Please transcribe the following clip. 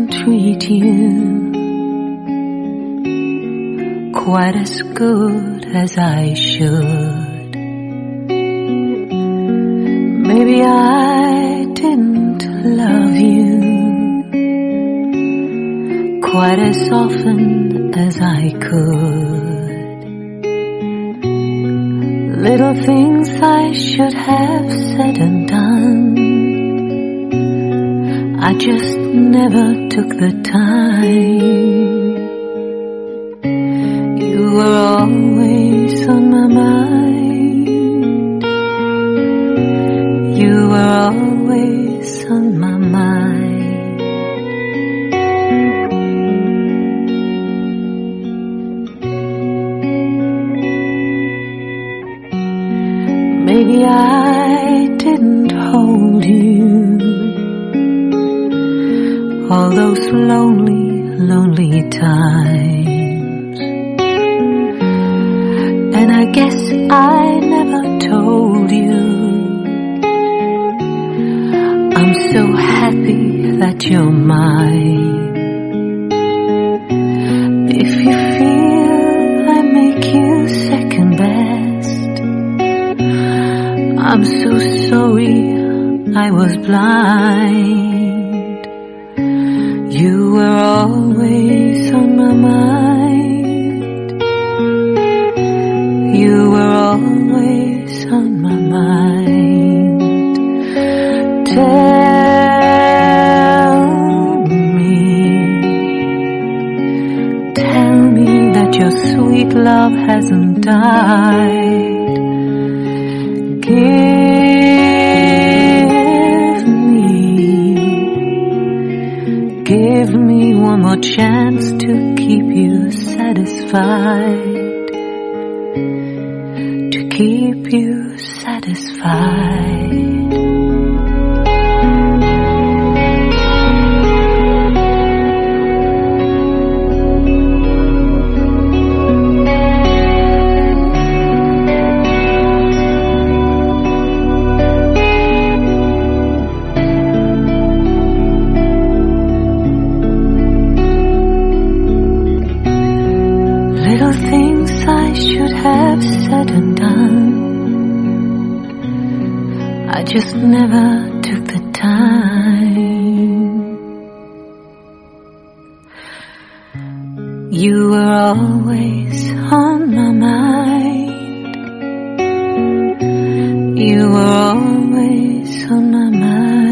don't treat you quite as good as I should. Maybe I didn't love you quite as often as I could. Little things I should have said and done, I just never took the time. You were always on my mind. You were always on my mind. Maybe I didn't hold you all those lonely, lonely times. And I guess I never told you I'm so happy that you're mine. If you feel I make you second best, I'm so sorry I was blind. You were always on my mind. You were always on my mind. Tell me that your sweet love hasn't died. Give me one more chance to keep you satisfied, to keep you satisfied. Little things I should have said and done, I just never took the time. You were always on my mind. You were always on my mind.